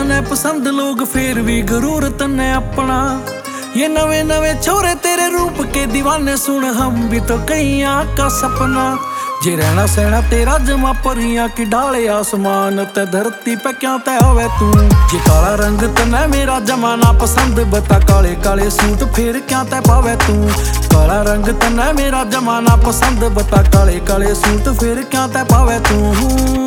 ने पसंद लोग फिर भी गुरूर तन्ने अपना। ये नवे नवे छोरे तेरे रूप के दीवाने, सुन हम भी तो कईयां का सपना। जे रहना सहना तेरा जमा परियां की ढाले आसमान ते धरती पे क्या तय होवे तू। जे काला रंग तन्ने मेरा जमाना पसंद, बता काले काले सूट फिर क्या तय पावे तू। काला रंग तन्ने मेरा जमाना पसंद, बता काले काले सूट फिर क्या तय पावे तू।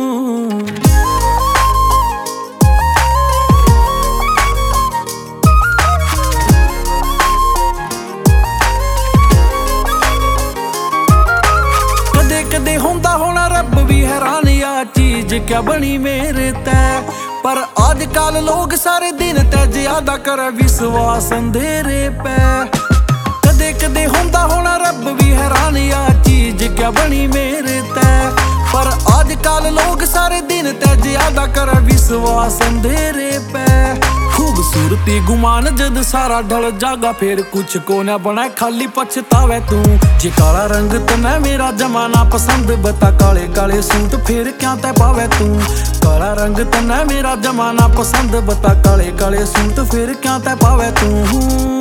कदे होंदा होना रब भी हैरान, या चीज क्या बनी मेरे तय। पर आजकल लोग सारे दिन ते ज्यादा कर विश्वास अंधेरे पे। कदे कदे होंदा होना रब भी हैरान, या चीज क्या बनी मेरे तय। पर आजकल लोग सारे दिन ते ज्यादा कर विश्वास अंधेरे पे। खूबसूरती गुमान जद सारा ढल जागा, फिर कुछ को ना बना खाली पछतावे तू। जे काला रंग तन्ने मेरा जमाना पसंद, बता काले काले सूट फिर क्या तय पावे तू। काला रंग तन्ने मेरा जमाना पसंद, बता काले काले सूट फिर क्या तय पावे तू।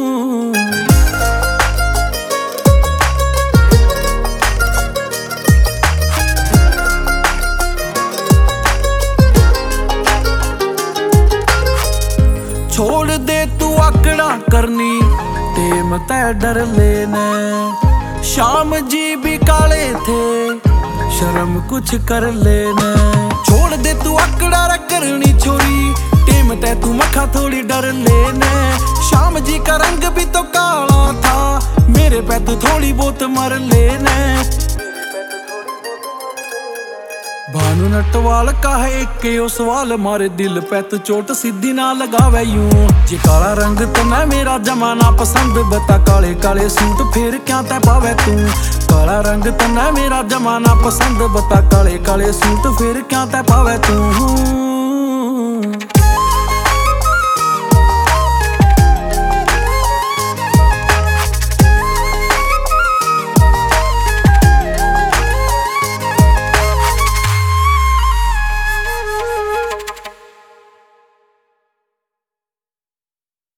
छोड़ दे तू आकड़ा करनी, टेम तय डर लेने। शाम जी भी काले थे, शर्म कुछ कर लेने। छोड़ दे तू आकड़ा करनी छोरी, टेम तय तू मखा थोड़ी डर लेने। शाम जी का रंग भी तो काला था, मेरे पे तू थोड़ी बहुत मर लेने। भानु नटवाल का है एक यो सवाल, मारे दिल पे तो चोट सीधी ना लगावे यूं। जे काला रंग तन्ने मेरा जमाना पसंद, बता काले काले सूट फिर क्या तय पावे तू। काला रंग तन्ने मेरा जमाना पसंद, बता काले काले सूट फिर क्या तय पावे तू।